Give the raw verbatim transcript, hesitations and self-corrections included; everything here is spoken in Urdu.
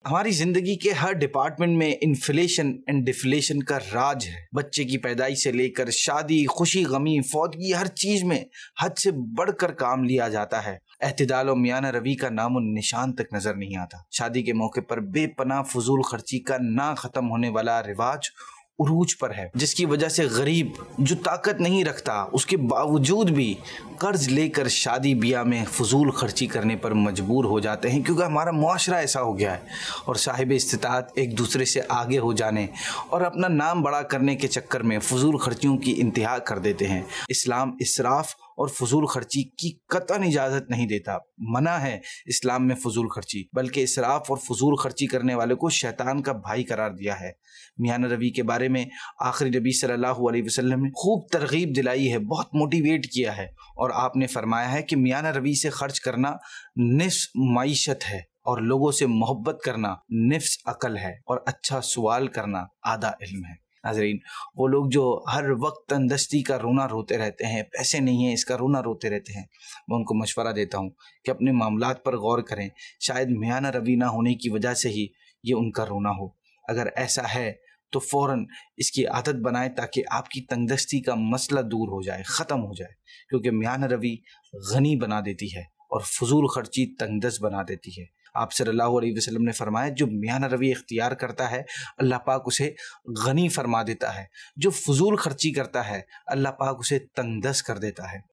ہماری زندگی کے ہر ڈپارٹمنٹ میں انفلیشن اینڈ ڈیفلیشن کا راج ہے۔ بچے کی پیدائش سے لے کر شادی، خوشی غمی، فوتگی، ہر چیز میں حد سے بڑھ کر کام لیا جاتا ہے۔ اعتدال و میانہ روی کا نام و نشان تک نظر نہیں آتا۔ شادی کے موقع پر بے پناہ فضول خرچی کا نہ ختم ہونے والا رواج عروج پر ہے، جس کی وجہ سے غریب جو طاقت نہیں رکھتا اس کے باوجود بھی قرض لے کر شادی بیاہ میں فضول خرچی کرنے پر مجبور ہو جاتے ہیں، کیونکہ ہمارا معاشرہ ایسا ہو گیا ہے۔ اور صاحب استطاعت ایک دوسرے سے آگے ہو جانے اور اپنا نام بڑا کرنے کے چکر میں فضول خرچیوں کی انتہا کر دیتے ہیں۔ اسلام اسراف اور فضول خرچی کی قطعاً اجازت نہیں دیتا، منع ہے اسلام میں فضول خرچی، بلکہ اسراف اور فضول خرچی کرنے والے کو شیطان کا بھائی قرار دیا ہے۔ میانہ روی کے بارے میں آخری نبی صلی اللہ علیہ وسلم نے خوب ترغیب دلائی ہے، بہت موٹیویٹ کیا ہے، اور آپ نے فرمایا ہے کہ میانہ روی سے خرچ کرنا نصف معیشت ہے، اور لوگوں سے محبت کرنا نصف عقل ہے، اور اچھا سوال کرنا آدھا علم ہے۔ ناظرین، وہ لوگ جو ہر وقت تندرستی کا رونا روتے رہتے ہیں، پیسے نہیں ہیں اس کا رونا روتے رہتے ہیں، میں ان کو مشورہ دیتا ہوں کہ اپنے معاملات پر غور کریں، شاید میانہ روی نہ ہونے کی وجہ سے ہی یہ ان کا رونا ہو۔ اگر ایسا ہے تو فوراً اس کی عادت بنائیں تاکہ آپ کی تنگدستی کا مسئلہ دور ہو جائے، ختم ہو جائے، کیونکہ میانہ روی غنی بنا دیتی ہے اور فضول خرچی تنگدست بنا دیتی ہے۔ آپ صلی اللہ علیہ وسلم نے فرمایا جو میانہ روی اختیار کرتا ہے اللہ پاک اسے غنی فرما دیتا ہے، جو فضول خرچی کرتا ہے اللہ پاک اسے تنگدست کر دیتا ہے۔